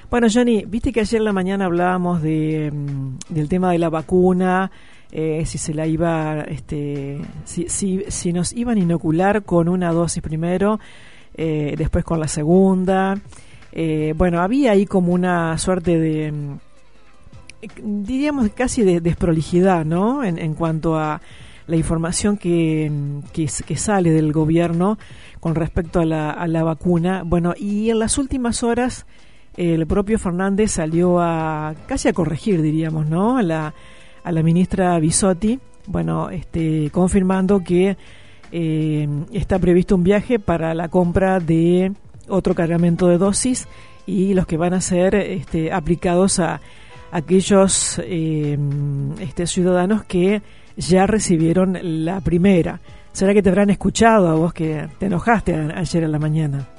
Bueno, Johnny, viste que ayer en la mañana hablábamos del tema de la vacuna, si se la iba, si nos iban a inocular con una dosis primero, después con la segunda. Bueno, había ahí como una suerte de, diríamos casi de desprolijidad, ¿no? En cuanto a la información que sale del gobierno con respecto a la vacuna. Bueno, y en las últimas horas el propio Fernández salió casi a corregir, diríamos, ¿no? A la ministra Bisotti, bueno, confirmando que está previsto un viaje para la compra de otro cargamento de dosis y los que van a ser aplicados a aquellos ciudadanos que ya recibieron la primera. ¿Será que te habrán escuchado a vos que te enojaste ayer en la mañana?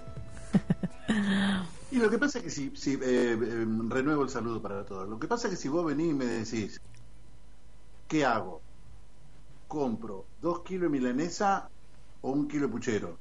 Y lo que pasa es que si renuevo el saludo para todos. Lo que pasa es que si vos venís y me decís, ¿qué hago? ¿Compro 2 kilos de milanesa o 1 kilo de puchero?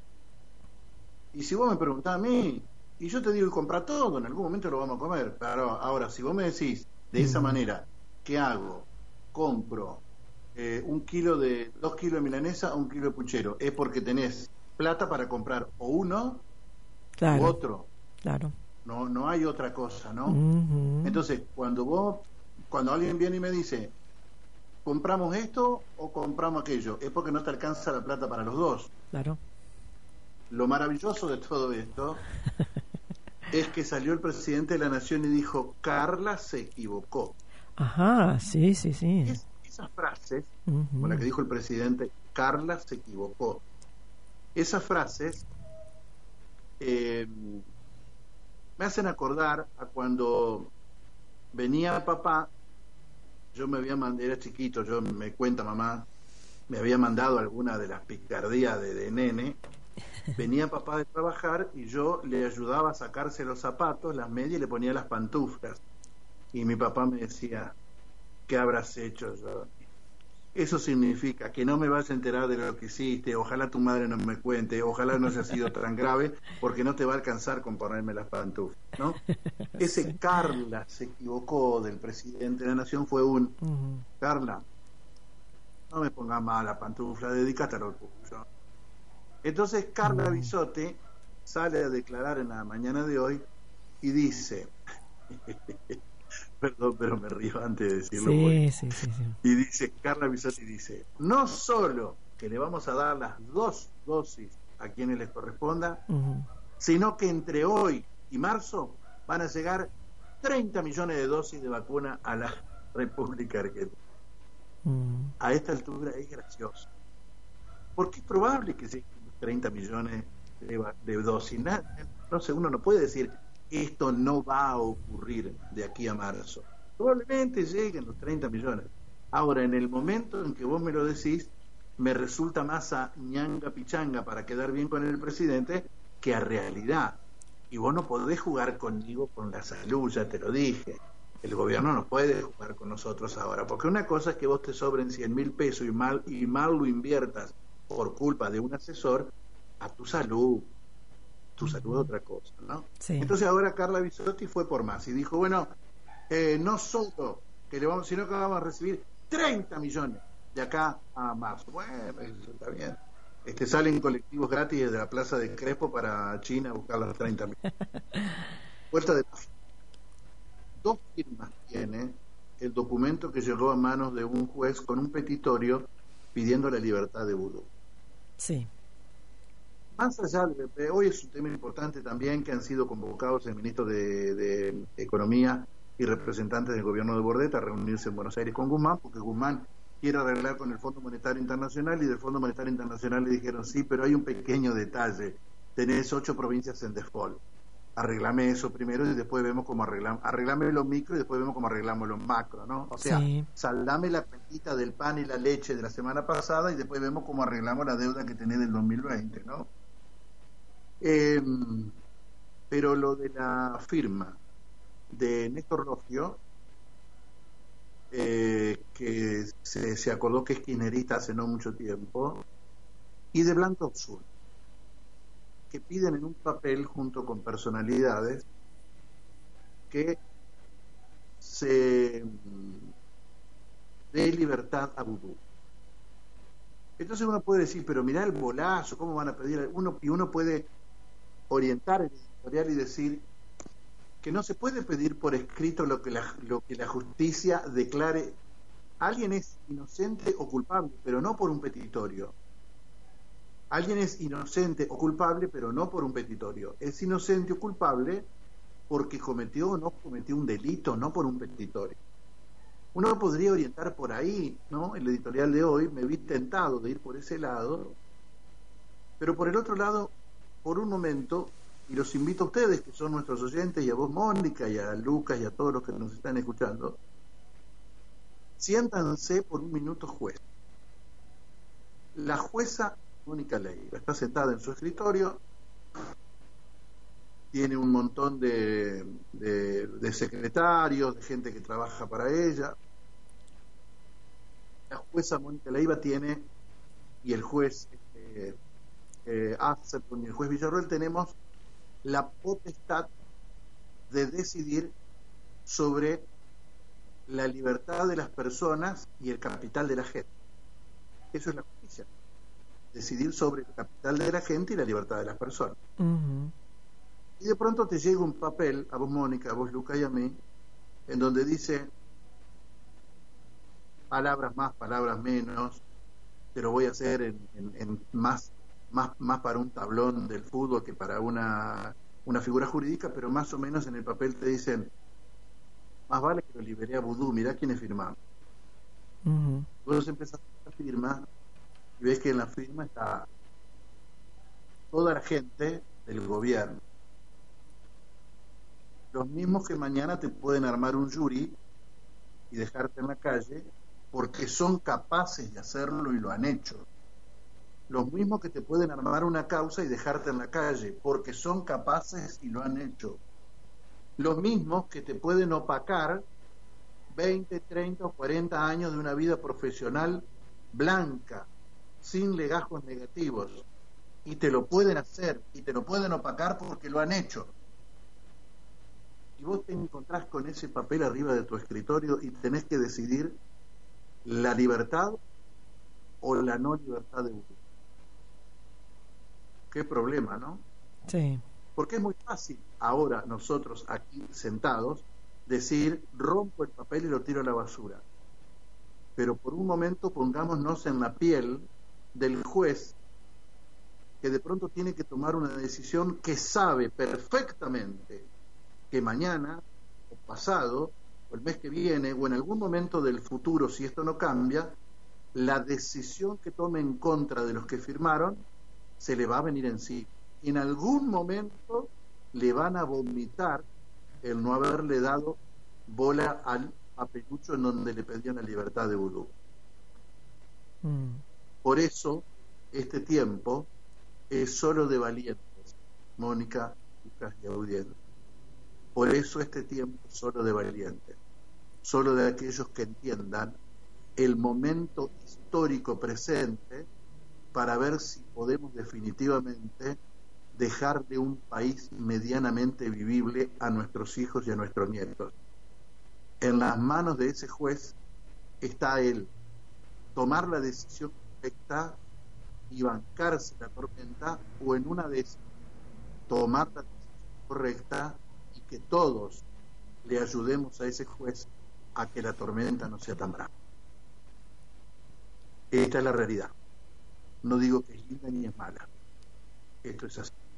Y si vos me preguntás a mí, y yo te digo, compra todo, en algún momento lo vamos a comer. Pero ahora, si vos me decís de esa manera, ¿qué hago? Compro 2 kilos de milanesa o 1 kilo de puchero. Es porque tenés plata para comprar o uno u otro. Claro. No hay otra cosa, ¿no? Uh-huh. Entonces, cuando alguien viene y me dice, ¿compramos esto o compramos aquello? Es porque no te alcanza la plata para los dos. Claro. Lo maravilloso de todo esto es que salió el presidente de la Nación y dijo, Carla se equivocó. Ajá, sí. Esas frases, como la que dijo el presidente, Carla se equivocó. Esas frases me hacen acordar a cuando venía papá. Yo me había mandado, era chiquito, me cuenta mamá, me había mandado alguna de las picardías de nene. Venía papá de trabajar y yo le ayudaba a sacarse los zapatos, las medias, y le ponía las pantuflas. Y mi papá me decía, ¿qué habrás hecho, Johnny? Eso significa que no me vas a enterar de lo que hiciste, ojalá tu madre no me cuente, ojalá no haya sido tan grave, porque no te va a alcanzar con ponerme las pantuflas, ¿no? Ese sí. Carla se equivocó del presidente de la Nación fue Carla, no me pongas más la pantufla, dedícate a lo tuyo. Entonces Carla Bisotti sale a declarar en la mañana de hoy y dice, perdón, pero me río antes de decirlo. Sí. Y dice, Carla Bisotti dice, no solo que le vamos a dar las 2 dosis a quienes les corresponda, sino que entre hoy y marzo van a llegar 30 millones de dosis de vacuna a la República Argentina. A esta altura es gracioso, porque es probable que lleguen 30 millones de dosis. No sé, uno no puede decir esto no va a ocurrir de aquí a marzo. Probablemente lleguen los 30 millones. Ahora, en el momento en que vos me lo decís, me resulta más a ñanga pichanga para quedar bien con el presidente que a realidad. Y vos no podés jugar conmigo con la salud, ya te lo dije. El gobierno no puede jugar con nosotros ahora, porque una cosa es que vos te sobren 100.000 pesos y mal lo inviertas por culpa de un asesor a tu salud. Tu salud es otra cosa, ¿no? Sí. Entonces ahora Carla Bisotti fue por más y dijo, bueno, no solo que le vamos, sino que vamos a recibir 30 millones de acá a marzo. Bueno, eso está bien. Salen colectivos gratis desde la plaza de Crespo para China a buscar los 30 millones. Vuelta de página. 2 firmas tiene el documento que llegó a manos de un juez con un petitorio pidiendo la libertad de Vudú. Sí. Más allá de hoy es un tema importante también que han sido convocados el ministro de Economía y representantes del gobierno de Bordet a reunirse en Buenos Aires con Guzmán, porque Guzmán quiere arreglar con el Fondo Monetario Internacional y del Fondo Monetario Internacional le dijeron sí, pero hay un pequeño detalle, tenés 8 provincias en default, arreglame eso primero y después vemos cómo arreglame lo micro y después vemos cómo arreglamos lo macro, ¿no? O sea, sí. Saldame la cuentita del pan y la leche de la semana pasada y después vemos cómo arreglamos la deuda que tenés del 2020, ¿no? Pero lo de la firma de Néstor Rogio, que se acordó que es kirchnerista hace no mucho tiempo, y de Blanco Sur, que piden en un papel junto con personalidades que se dé libertad a Vudú. Entonces uno puede decir, pero mirá el bolazo, ¿cómo van a pedir? Uno puede orientar el editorial y decir que no se puede pedir por escrito lo que la justicia declare. Alguien es inocente o culpable, pero no por un petitorio. Alguien es inocente o culpable, pero no por un petitorio. Es inocente o culpable porque cometió o no cometió un delito, no por un petitorio. Uno podría orientar por ahí, ¿no? El editorial de hoy me vi tentado de ir por ese lado, pero por el otro lado, por un momento, y los invito a ustedes, que son nuestros oyentes, y a vos, Mónica, y a Lucas, y a todos los que nos están escuchando, siéntanse por un minuto juez. La jueza Mónica Leiva está sentada en su escritorio, tiene un montón de secretarios, de gente que trabaja para ella. La jueza Mónica Leiva tiene, y el juez Acepon y el juez Villarroel, tenemos la potestad de decidir sobre la libertad de las personas y el capital de la gente. Eso es la justicia, decidir sobre el capital de la gente y la libertad de las personas. Y de pronto te llega un papel, a vos, Mónica, a vos, Lucas, y a mí, en donde dice palabras más, palabras menos, te lo voy a hacer en más para un tablón del fútbol que para una figura jurídica, pero más o menos en el papel te dicen, más vale que lo liberé a Vudú, mirá quiénes firmaron. Vos empezás a firmar y ves que en la firma está toda la gente del gobierno, los mismos que mañana te pueden armar un jury y dejarte en la calle porque son capaces de hacerlo y lo han hecho. Los mismos que te pueden armar una causa y dejarte en la calle porque son capaces y lo han hecho. Los mismos que te pueden opacar 20, 30 o 40 años de una vida profesional blanca, sin legajos negativos, y te lo pueden hacer y te lo pueden opacar porque lo han hecho. Y vos te encontrás con ese papel arriba de tu escritorio y tenés que decidir la libertad o la no libertad de uno. Qué problema, ¿no? Sí. Porque es muy fácil ahora nosotros aquí sentados decir, rompo el papel y lo tiro a la basura. Pero por un momento pongámonos en la piel del juez que de pronto tiene que tomar una decisión que sabe perfectamente que mañana o pasado o el mes que viene o en algún momento del futuro, si esto no cambia, la decisión que tome en contra de los que firmaron se le va a venir en sí. En algún momento le van a vomitar el no haberle dado bola al papelucho en donde le pedían la libertad de Vudú. Por eso este tiempo es solo de valientes, Mónica, Lucas y audiencia. Por eso este tiempo es solo de valientes, solo de aquellos que entiendan el momento histórico presente para ver si podemos definitivamente dejarle un país medianamente vivible a nuestros hijos y a nuestros nietos. En las manos de ese juez está él, tomar la decisión correcta y bancarse la tormenta, o en una de esas tomar la decisión correcta y que todos le ayudemos a ese juez a que la tormenta no sea tan brava. Esta es la realidad. No digo que es linda ni es mala. Esto es así.